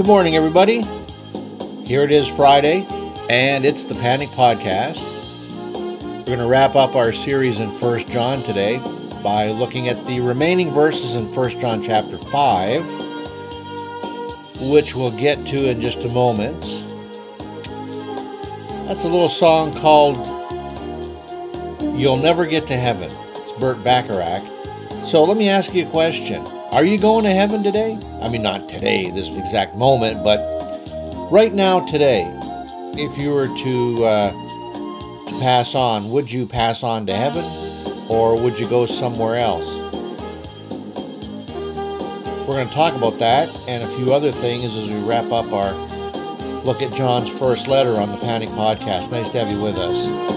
Good morning, everybody. Here it is Friday, and it's the Panic Podcast. We're going to wrap up our series in 1 John today by looking at the remaining verses in 1 John chapter 5, which we'll get to in just a moment. That's a little song called You'll Never Get to Heaven. It's Burt Bacharach. So let me ask you a question. Are you going to heaven today? I mean, not today, this exact moment, but right now, today, if you were to pass on, would you pass on to heaven, or would you go somewhere else? We're going to talk about that and a few other things as we wrap up our look at John's first letter on the Panic Podcast. Nice to have you with us.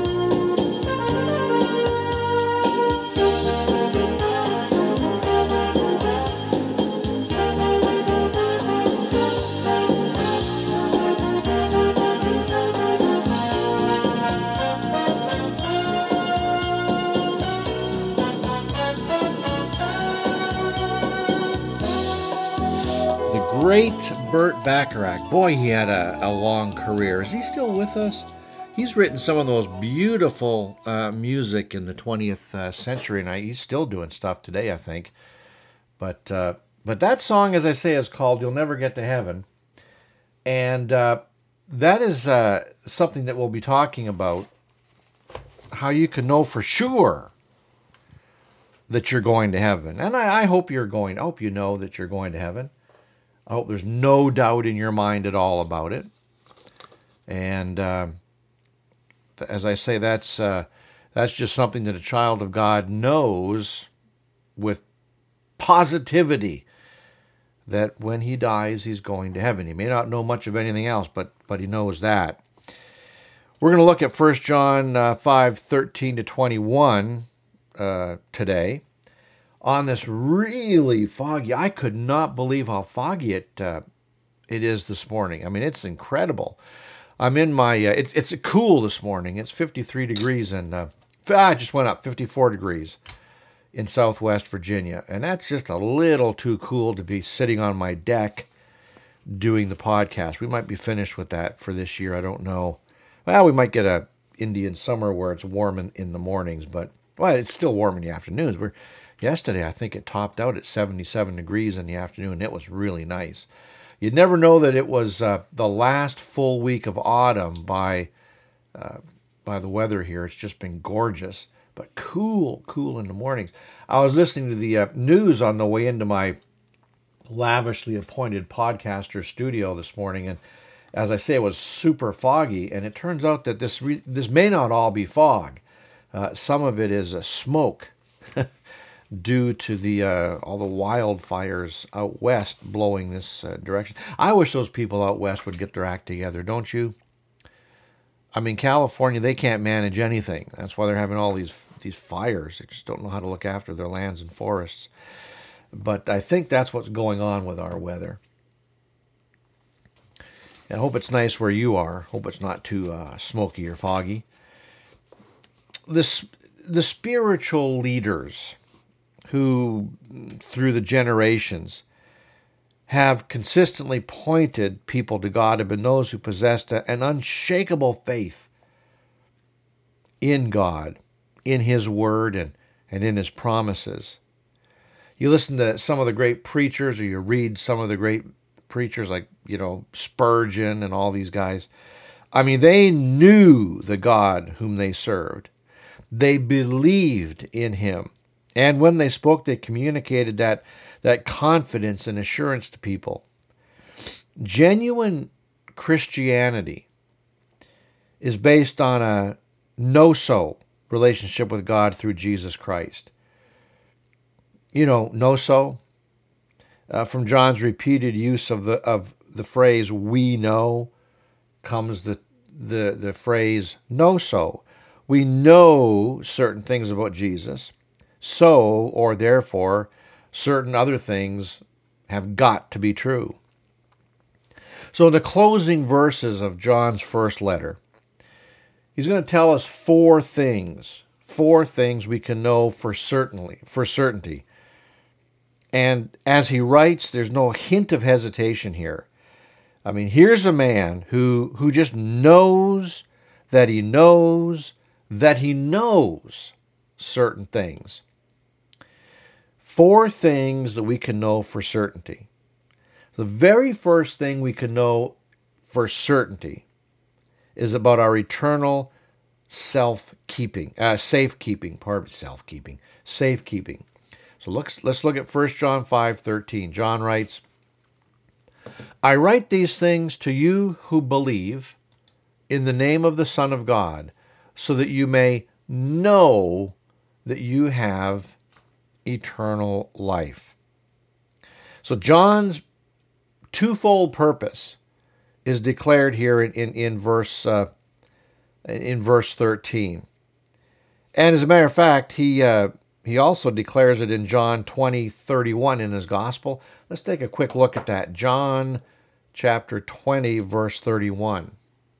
Great Burt Bacharach. Boy, he had a long career. Is he still with us? He's written some of the most beautiful music in the 20th century, and he's still doing stuff today, I think. But that song, as I say, is called You'll Never Get to Heaven. And that is something that we'll be talking about, how you can know for sure that you're going to heaven. And I hope you're going. I hope you know that you're going to heaven. I hope there's no doubt in your mind at all about it. And as I say, that's just something that a child of God knows with positivity, that when he dies, he's going to heaven. He may not know much of anything else, but he knows that. We're going to look at 1 John 5:13-21 today. On this really foggy, I could not believe how foggy it is this morning. I mean, it's incredible. I'm in my, it's cool this morning. It's 53 degrees and I just went up 54 degrees in Southwest Virginia. And that's just a little too cool to be sitting on my deck doing the podcast. We might be finished with that for this year. I don't know. Well, we might get a Indian summer where it's warm in the mornings, but well, it's still warm in the afternoons. Yesterday, I think it topped out at 77 degrees in the afternoon. It was really nice. You'd never know that it was the last full week of autumn by the weather here. It's just been gorgeous, but cool in the mornings. I was listening to the news on the way into my lavishly appointed podcaster studio this morning, and as I say, it was super foggy, and it turns out that this may not all be fog. Some of it is smoke. Due to the all the wildfires out west blowing this direction. I wish those people out west would get their act together, don't you? I mean, California, they can't manage anything. That's why they're having all these fires. They just don't know how to look after their lands and forests. But I think that's what's going on with our weather. I hope it's nice where you are. Hope it's not too smoky or foggy. The spiritual leaders who, through the generations, have consistently pointed people to God have been those who possessed an unshakable faith in God, in His Word, and in His promises. You listen to some of the great preachers, or you read some of the great preachers like, Spurgeon and all these guys. I mean, they knew the God whom they served. They believed in Him. And when they spoke, they communicated that confidence and assurance to people. Genuine Christianity is based on a no-so relationship with God through Jesus Christ. No-so. From John's repeated use of the phrase "we know" comes the phrase "no-so." We know certain things about Jesus. So, or therefore, certain other things have got to be true. So the closing verses of John's first letter, he's going to tell us four things we can know for certainty. And as he writes, there's no hint of hesitation here. I mean, here's a man who just knows that he knows that he knows certain things. 4 things that we can know for certainty. The very first thing we can know for certainty is about our eternal safekeeping. So let's look at 1 John 5:13. John writes, I write these things to you who believe in the name of the Son of God, so that you may know that you have eternal life. So John's twofold purpose is declared here in verse 13. And as a matter of fact, he also declares it in John 20:31 in his gospel. Let's take a quick look at that. John chapter 20, verse 31.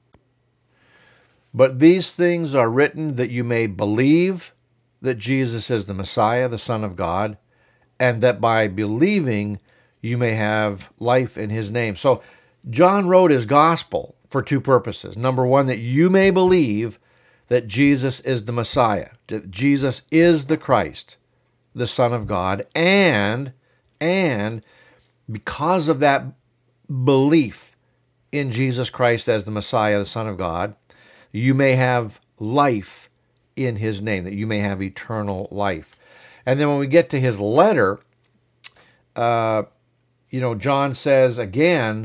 But these things are written that you may believe that Jesus is the Messiah, the Son of God, and that by believing you may have life in his name. So John wrote his gospel for 2 purposes. Number 1, that you may believe that Jesus is the Messiah, that Jesus is the Christ, the Son of God, and because of that belief in Jesus Christ as the Messiah, the Son of God, you may have life in his name, that you may have eternal life. And then when we get to his letter, John says again,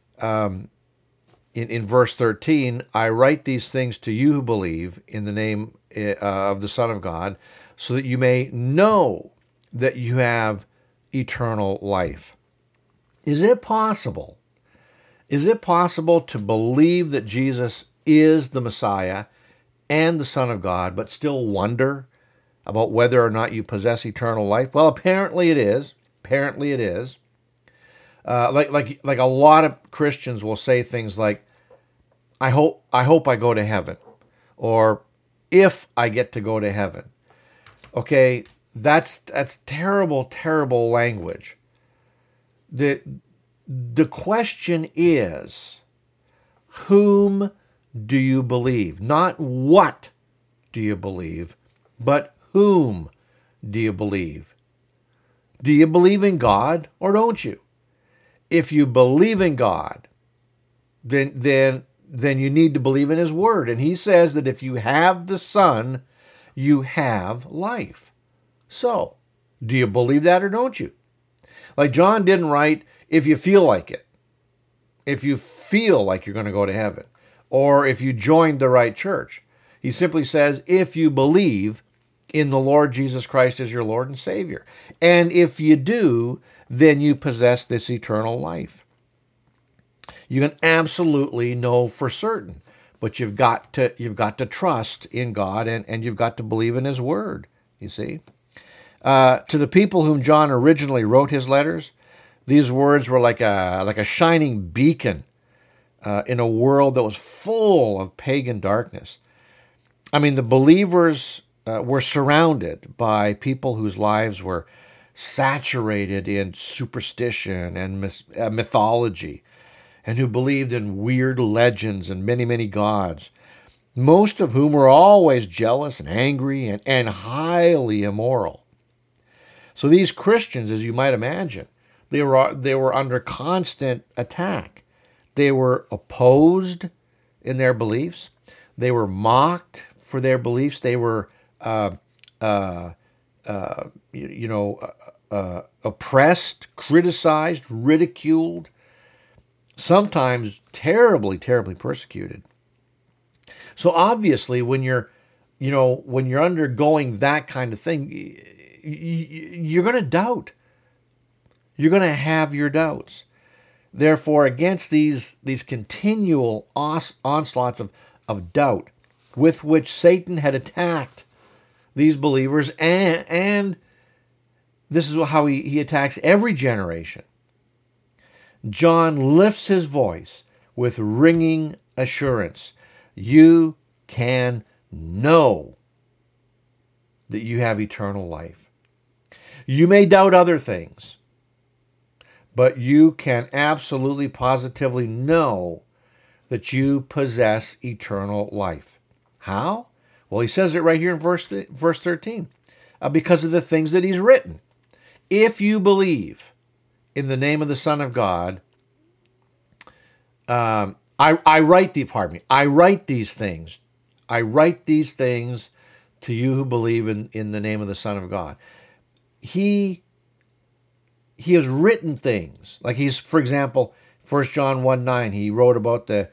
in verse 13, I write these things to you who believe in the name of the Son of God, so that you may know that you have eternal life. Is it possible? Is it possible to believe that Jesus is the Messiah and the Son of God, but still wonder about whether or not you possess eternal life? Well, apparently it is. Apparently it is. Like a lot of Christians will say things like, I hope I go to heaven, or if I get to go to heaven. Okay, that's terrible, terrible language. The question is, whom do you believe? Not what do you believe, but whom do you believe? Do you believe in God or don't you? If you believe in God, then you need to believe in his word. And he says that if you have the Son, you have life. So, do you believe that or don't you? Like John didn't write, if you feel like it, if you feel like you're going to go to heaven, or if you joined the right church. He simply says, if you believe in the Lord Jesus Christ as your Lord and Savior. And if you do, then you possess this eternal life. You can absolutely know for certain, but you've got to trust in God, and you've got to believe in his word, you see. To the people whom John originally wrote his letters, these words were like a shining beacon in a world that was full of pagan darkness. I mean, the believers were surrounded by people whose lives were saturated in superstition and mythology, and who believed in weird legends and many, many gods, most of whom were always jealous and angry and highly immoral. So these Christians, as you might imagine, they were under constant attack. They were opposed in their beliefs. They were mocked for their beliefs. They were oppressed, criticized, ridiculed, sometimes terribly, terribly persecuted. So obviously, when you're undergoing that kind of thing, you're going to doubt. You're going to have your doubts. Therefore, against these continual onslaughts of doubt with which Satan had attacked these believers, and this is how he attacks every generation, John lifts his voice with ringing assurance. You can know that you have eternal life. You may doubt other things, but you can absolutely positively know that you possess eternal life. How? Well, he says it right here in verse 13. Because of the things that he's written. If you believe in the name of the Son of God, I write these things. I write these things to you who believe in the name of the Son of God. He has written things. Like for example, 1 John 1:9, he wrote about the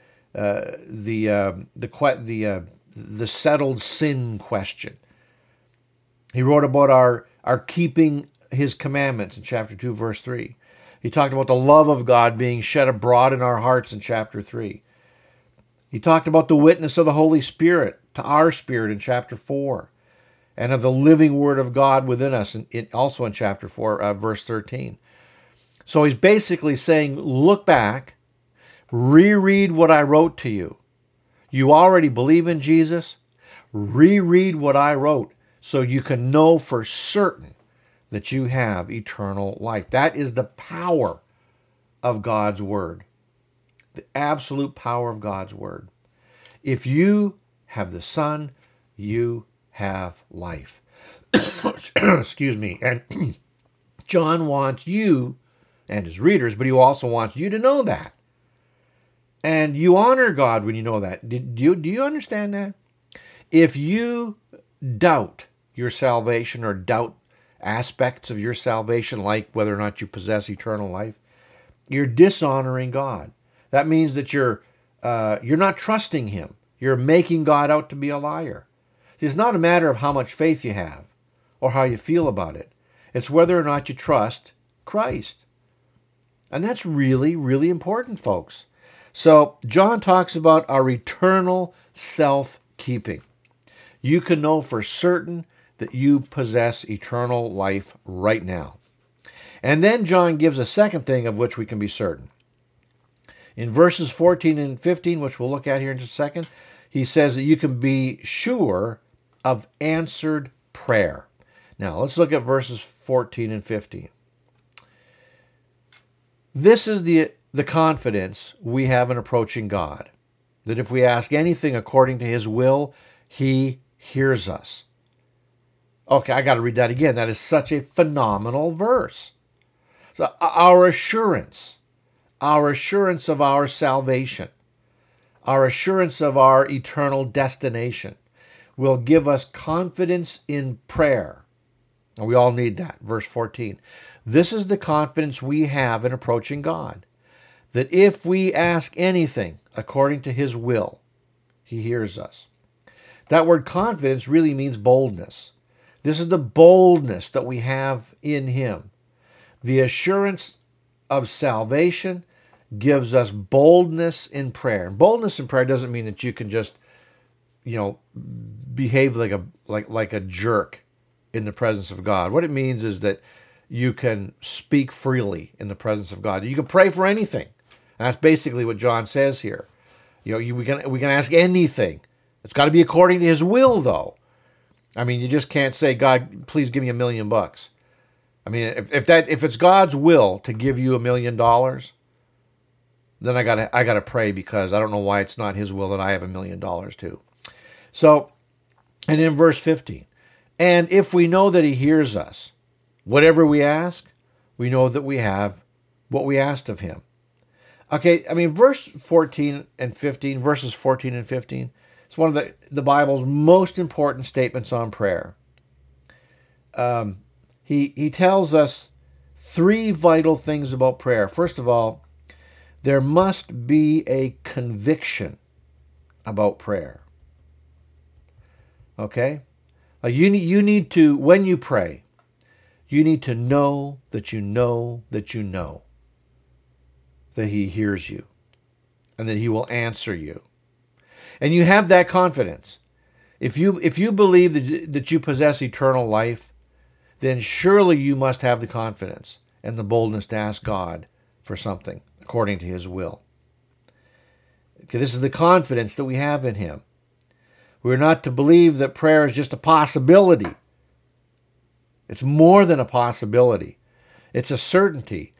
settled sin question. He wrote about our keeping his commandments in chapter 2, verse 3. He talked about the love of God being shed abroad in our hearts in chapter 3. He talked about the witness of the Holy Spirit to our spirit in chapter 4, and of the living Word of God within us also in chapter 4, verse 13. So he's basically saying, look back, reread what I wrote to you. You already believe in Jesus. Reread what I wrote so you can know for certain that you have eternal life. That is the power of God's Word. The absolute power of God's Word. If you have the Son, you have life. Excuse me. And John wants you and his readers, but he also wants you to know that. And you honor God when you know that. Do you understand that? If you doubt your salvation or doubt aspects of your salvation, like whether or not you possess eternal life, you're dishonoring God. That means that you're not trusting him. You're making God out to be a liar. It's not a matter of how much faith you have or how you feel about it. It's whether or not you trust Christ. And that's really, really important, folks. So John talks about our eternal self-keeping. You can know for certain that you possess eternal life right now. And then John gives a second thing of which we can be certain. In verses 14 and 15, which we'll look at here in just a second, he says that you can be sure of answered prayer. Now, let's look at verses 14 and 15. This is the confidence we have in approaching God, that if we ask anything according to his will, he hears us. Okay, I got to read that again. That is such a phenomenal verse. So our assurance of our salvation, our assurance of our eternal destination will give us confidence in prayer. And we all need that. Verse 14. This is the confidence we have in approaching God, that if we ask anything according to his will, he hears us. That word confidence really means boldness. This is the boldness that we have in him. The assurance of salvation gives us boldness in prayer. And boldness in prayer doesn't mean that you can just, behave like a jerk in the presence of God. What it means is that you can speak freely in the presence of God. You can pray for anything. And that's basically what John says here. We can ask anything. It's got to be according to his will, though. I mean, you just can't say, God, please give me $1 million. I mean, if it's God's will to give you $1 million, then I gotta pray, because I don't know why it's not his will that I have $1 million too. So, and in verse 15, and if we know that he hears us, whatever we ask, we know that we have what we asked of him. Okay, I mean, verses 14 and 15, it's one of the Bible's most important statements on prayer. He tells us 3 vital things about prayer. First of all, there must be a conviction about prayer. Okay? You need to, when you pray, you need to know that you know that you know that he hears you and that he will answer you. And you have that confidence. If you believe that you possess eternal life, then surely you must have the confidence and the boldness to ask God for something according to his will. Okay, this is the confidence that we have in him. We're not to believe that prayer is just a possibility. It's more than a possibility. It's a certainty.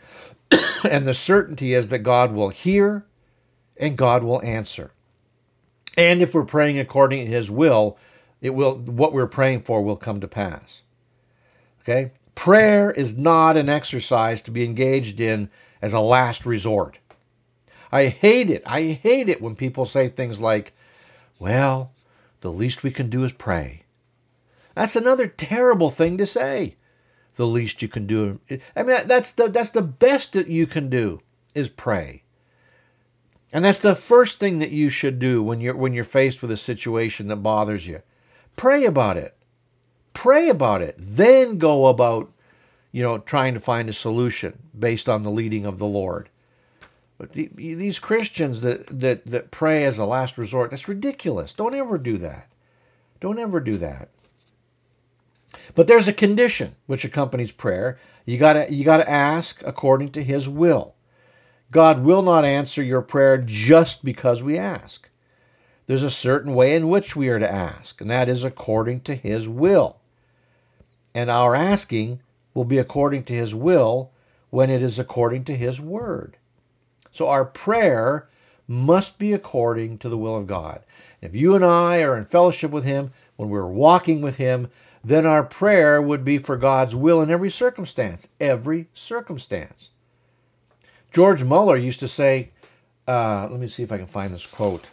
And the certainty is that God will hear and God will answer. And if we're praying according to his will, what we're praying for will come to pass. Okay? Prayer is not an exercise to be engaged in as a last resort. I hate it. I hate it when people say things like, well, the least we can do is pray. That's another terrible thing to say. The least you can do. I mean, that's the best that you can do is pray. And that's the first thing that you should do when you're faced with a situation that bothers you. Pray about it. Pray about it. Then go about, trying to find a solution based on the leading of the Lord. But these Christians that pray as a last resort, that's ridiculous. Don't ever do that. Don't ever do that. But there's a condition which accompanies prayer. You gotta ask according to his will. God will not answer your prayer just because we ask. There's a certain way in which we are to ask, and that is according to his will. And our asking will be according to his will when it is according to his word. So our prayer must be according to the will of God. If you and I are in fellowship with him, when we're walking with him, then our prayer would be for God's will in every circumstance. Every circumstance. George Muller used to say, let me see if I can find this quote.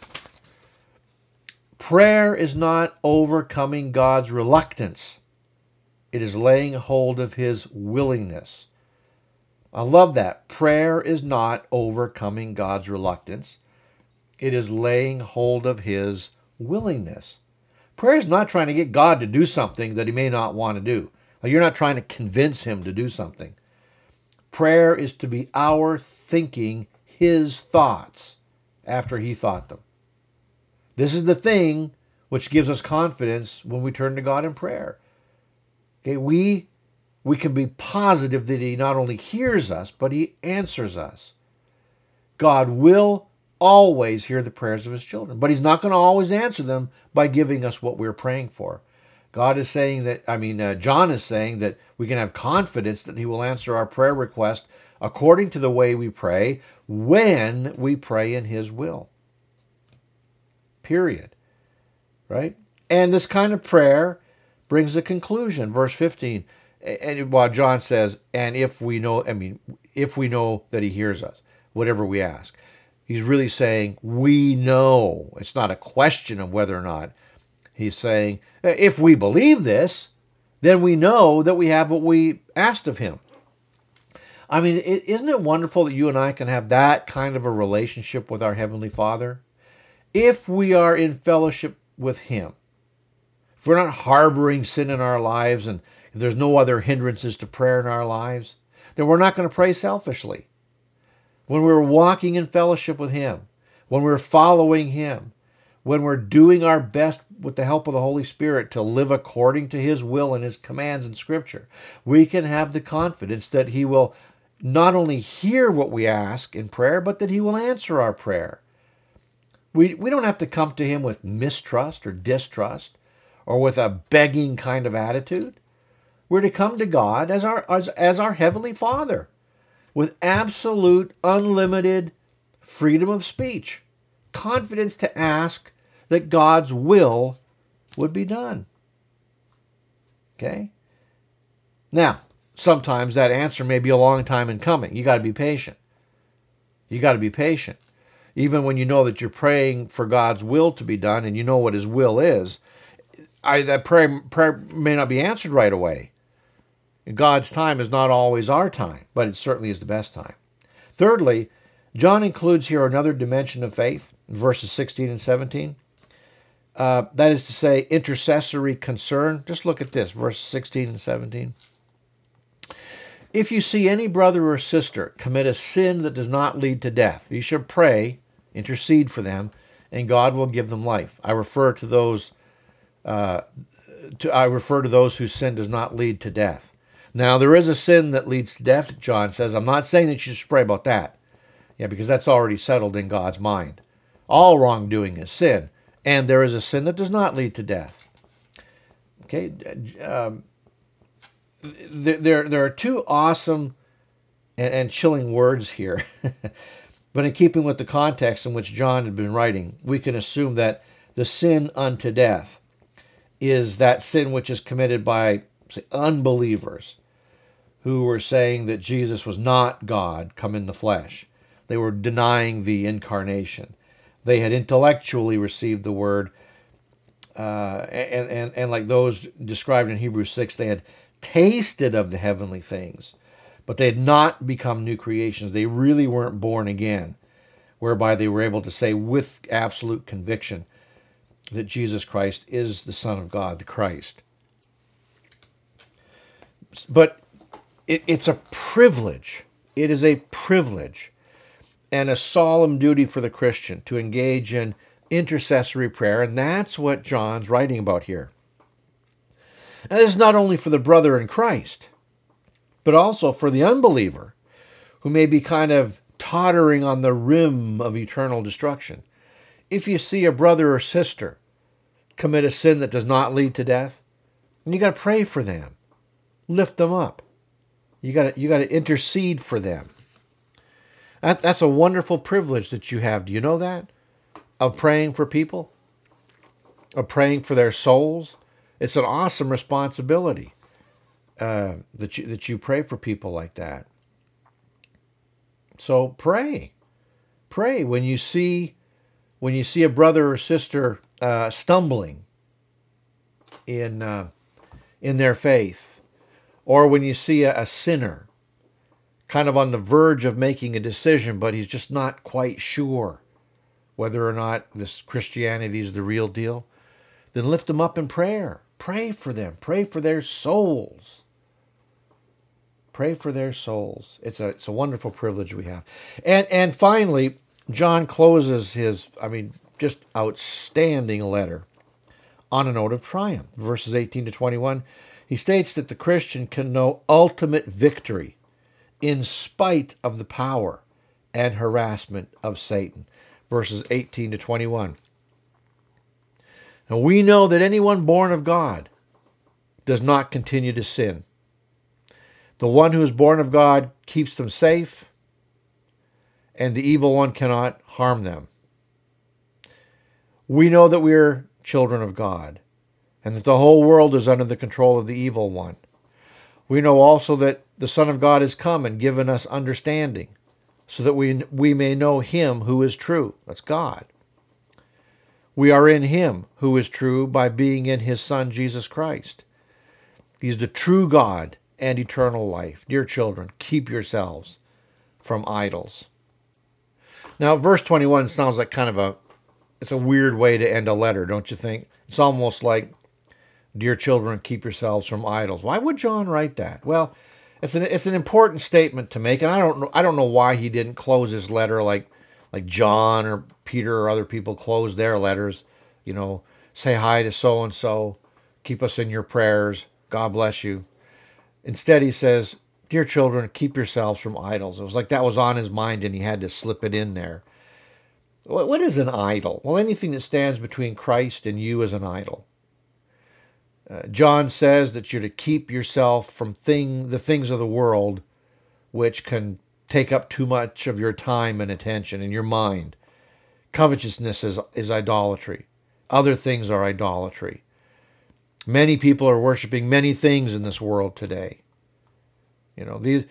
Prayer is not overcoming God's reluctance. It is laying hold of his willingness. I love that. Prayer is not overcoming God's reluctance. It is laying hold of his willingness. Prayer is not trying to get God to do something that he may not want to do. You're not trying to convince him to do something. Prayer is to be our thinking his thoughts after he thought them. This is the thing which gives us confidence when we turn to God in prayer. Okay, we can be positive that he not only hears us, but he answers us. God will always hear the prayers of his children, but he's not going to always answer them by giving us what we're praying for. God is saying that, John is saying that we can have confidence that he will answer our prayer request according to the way we pray when we pray in his will. Period. Right? And this kind of prayer brings a conclusion. Verse 15, and while John says, and if we know that he hears us, whatever we ask. He's really saying, we know. It's not a question of whether or not. He's saying, if we believe this, then we know that we have what we asked of him. I mean, isn't it wonderful that you and I can have that kind of a relationship with our Heavenly Father? If we are in fellowship with him, if we're not harboring sin in our lives and if there's no other hindrances to prayer in our lives, then we're not going to pray selfishly. When we're walking in fellowship with him, when we're following him, when we're doing our best with the help of the Holy Spirit to live according to his will and his commands in Scripture, we can have the confidence that he will not only hear what we ask in prayer, but that he will answer our prayer. We don't have to come to him with mistrust or distrust or with a begging kind of attitude. We're to come to God as our Heavenly Father with absolute, unlimited freedom of speech, confidence to ask that God's will would be done. Okay? Now, sometimes that answer may be a long time in coming. You got to be patient. You got to be patient. Even when you know that you're praying for God's will to be done and you know what his will is, that prayer may not be answered right away. God's time is not always our time, but it certainly is the best time. Thirdly, John includes here another dimension of faith, verses 16 and 17. That is to say, intercessory concern. Just look at this, verses 16 and 17. If you see any brother or sister commit a sin that does not lead to death, you should pray, intercede for them, and God will give them life. I refer to those whose sin does not lead to death. Now, there is a sin that leads to death, John says. I'm not saying that you should pray about that. Yeah, because that's already settled in God's mind. All wrongdoing is sin. And there is a sin that does not lead to death. Okay? There are two awesome and chilling words here. But in keeping with the context in which John had been writing, we can assume that the sin unto death is that sin which is committed by, say, unbelievers who were saying that Jesus was not God come in the flesh. They were denying the incarnation. They had intellectually received the word, and like those described in Hebrews 6, they had tasted of the heavenly things, but they had not become new creations. They really weren't born again, whereby they were able to say with absolute conviction that Jesus Christ is the Son of God, the Christ. But it's a privilege. It is a privilege and a solemn duty for the Christian to engage in intercessory prayer, and that's what John's writing about here. And this is not only for the brother in Christ, but also for the unbeliever who may be kind of tottering on the rim of eternal destruction. If you see a brother or sister commit a sin that does not lead to death, you got to pray for them, lift them up. You got to intercede for them. That's a wonderful privilege that you have. Do you know that? Of praying for people, of praying for their souls. It's an awesome responsibility that you pray for people like that. So pray when you see a brother or sister stumbling in their faith, or when you see a sinner kind of on the verge of making a decision, but he's just not quite sure whether or not this Christianity is the real deal, then lift them up in prayer. Pray for them. Pray for their souls. Pray for their souls. It's a wonderful privilege we have. And finally, John closes his, just outstanding letter on a note of triumph. Verses 18 to 21, he states that the Christian can know ultimate victory in spite of the power and harassment of Satan. Verses 18 to 21. And we know that anyone born of God does not continue to sin. The one who is born of God keeps them safe, and the evil one cannot harm them. We know that we are children of God, and that the whole world is under the control of the evil one. We know also that the Son of God has come and given us understanding, so that we may know him who is true. That's God. We are in him who is true by being in his Son, Jesus Christ. He's the true God and eternal life. Dear children, keep yourselves from idols. Now, verse 21 sounds like it's a weird way to end a letter, don't you think? It's almost like, dear children, keep yourselves from idols. Why would John write that? Well, it's an important statement to make, and I don't know why he didn't close his letter like John or Peter or other people close their letters. Say hi to so and so, keep us in your prayers, God bless you. Instead, he says, dear children, keep yourselves from idols. It was like that was on his mind, and he had to slip it in there. What is an idol? Well, anything that stands between Christ and you is an idol. John says that you're to keep yourself from the things of the world which can take up too much of your time and attention and your mind. Covetousness is idolatry. Other things are idolatry. Many people are worshiping many things in this world today. There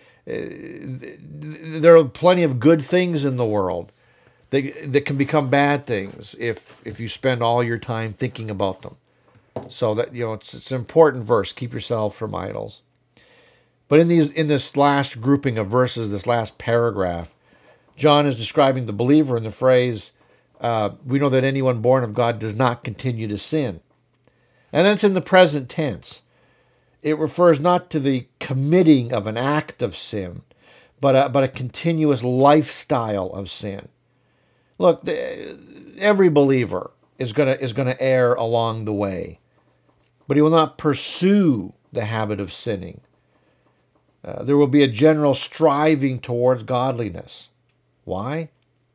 are plenty of good things in the world that can become bad things if you spend all your time thinking about them. So that it's an important verse. Keep yourself from idols. But in this last grouping of verses, this last paragraph, John is describing the believer in the phrase, we know that anyone born of God does not continue to sin. And that's in the present tense. It refers not to the committing of an act of sin, but a continuous lifestyle of sin. Look, every believer is going to err along the way, but he will not pursue the habit of sinning. There will be a general striving towards godliness. Why?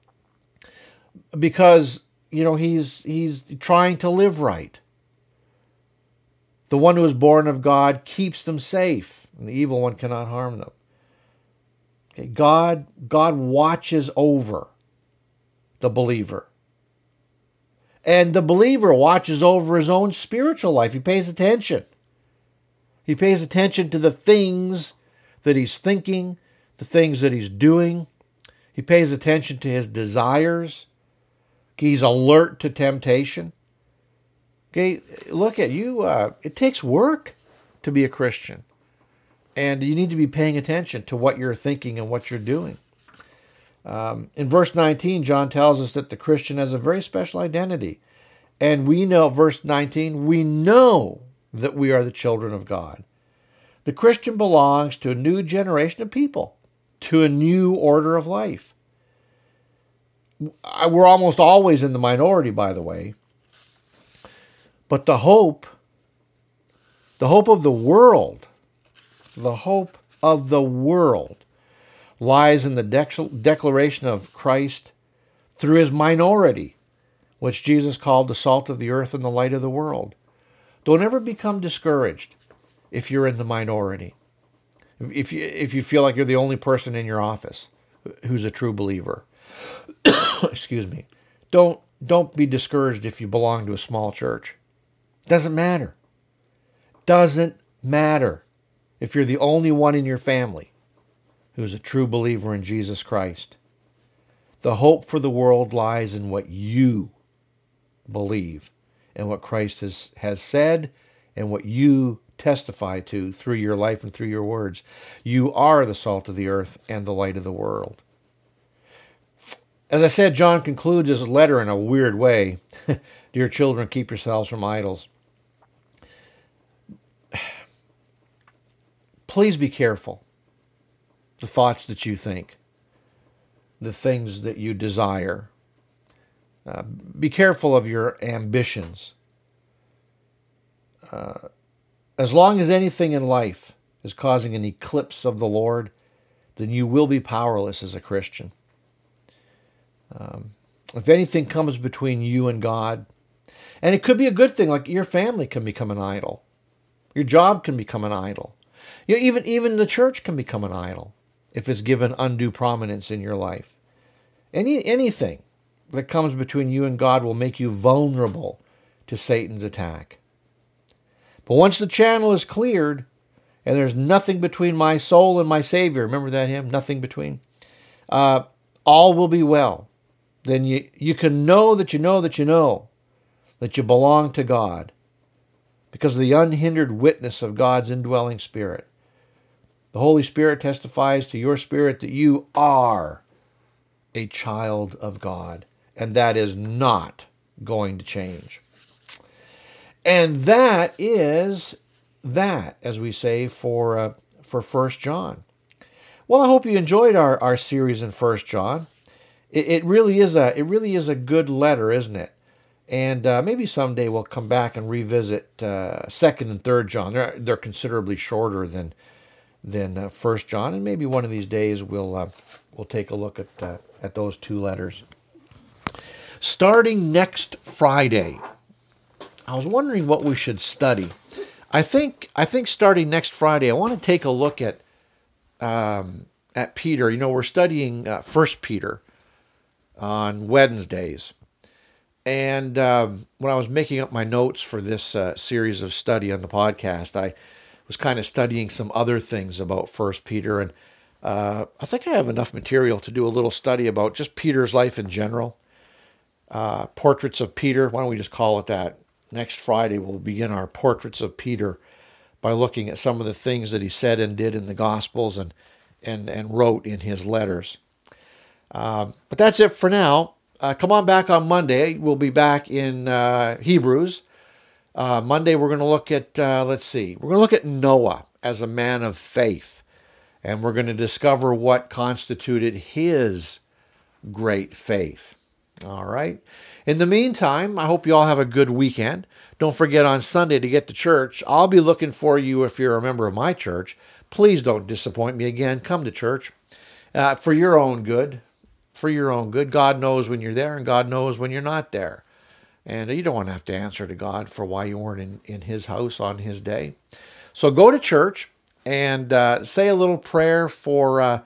Because he's trying to live right. The one who is born of God keeps them safe, and the evil one cannot harm them. Okay? God watches over the believer. And the believer watches over his own spiritual life. He pays attention. He pays attention to the things that he's thinking, the things that he's doing. He pays attention to his desires. He's alert to temptation. Okay, look at you. It takes work to be a Christian. And you need to be paying attention to what you're thinking and what you're doing. In verse 19, John tells us that the Christian has a very special identity. And we know, verse 19, we know that we are the children of God. The Christian belongs to a new generation of people, to a new order of life. We're almost always in the minority, by the way. But the hope of the world lies in the declaration of Christ through his minority, which Jesus called the salt of the earth and the light of the world. Don't ever become discouraged if you're in the minority. If you feel like you're the only person in your office who's a true believer. Excuse me. Don't be discouraged if you belong to a small church. Doesn't matter. Doesn't matter if you're the only one in your family who's a true believer in Jesus Christ. The hope for the world lies in what you believe and what Christ has said and what you testify to through your life and through your words. You are the salt of the earth and the light of the world. As I said, John concludes his letter in a weird way. Dear children, keep yourselves from idols. Please be careful. The thoughts that you think, the things that you desire. Be careful of your ambitions. As long as anything in life is causing an eclipse of the Lord, then you will be powerless as a Christian. If anything comes between you and God, and it could be a good thing, like your family can become an idol. Your job can become an idol. Even the church can become an idol if it's given undue prominence in your life. Anything that comes between you and God will make you vulnerable to Satan's attack. But once the channel is cleared, and there's nothing between my soul and my Savior, remember that hymn, nothing between, all will be well. Then you can know that you know that you know that you belong to God because of the unhindered witness of God's indwelling Spirit. The Holy Spirit testifies to your spirit that you are a child of God, and that is not going to change. And that is that, as we say, for 1 John. Well, I hope you enjoyed our series in 1 John. It really is a good letter, isn't it? And maybe someday we'll come back and revisit 2nd and 3rd John. They're considerably shorter than 1 John, and maybe one of these days we'll take a look at those two letters. Starting next Friday, I was wondering what we should study. I think starting next Friday, I want to take a look at Peter. We're studying 1 Peter on Wednesdays. And when I was making up my notes for this series of study on the podcast, I was kind of studying some other things about 1 Peter. And I think I have enough material to do a little study about just Peter's life in general. Portraits of Peter. Why don't we just call it that? Next Friday, we'll begin our Portraits of Peter by looking at some of the things that he said and did in the Gospels and wrote in his letters. But that's it for now. Come on back on Monday. We'll be back in Hebrews. Monday we're going to look at, we're going to look at Noah as a man of faith. And we're going to discover what constituted his great faith. All right. In the meantime, I hope you all have a good weekend. Don't forget on Sunday to get to church. I'll be looking for you if you're a member of my church. Please don't disappoint me again. Come to church for your own good. For your own good. God knows when you're there and God knows when you're not there. And you don't want to have to answer to God for why you weren't in his house on his day. So go to church and say a little prayer for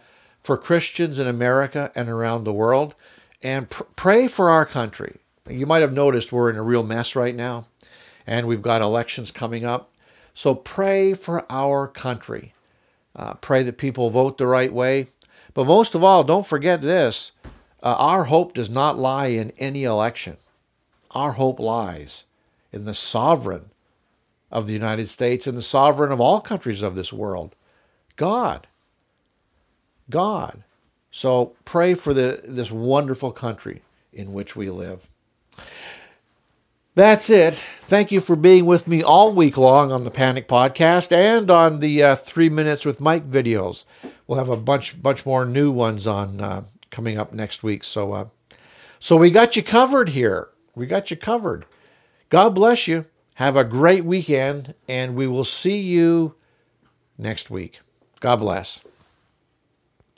for Christians in America and around the world, and pray for our country. You might have noticed we're in a real mess right now, and we've got elections coming up. So pray for our country. Pray that people vote the right way. But most of all, don't forget this. Our hope does not lie in any election. Our hope lies in the sovereign of the United States and the sovereign of all countries of this world, God. God. So pray for this wonderful country in which we live. That's it. Thank you for being with me all week long on the Panic Podcast and on the 3 Minutes with Mike videos. We'll have a bunch more new ones on coming up next week. So we got you covered here. We got you covered. God bless you. Have a great weekend, and we will see you next week. God bless.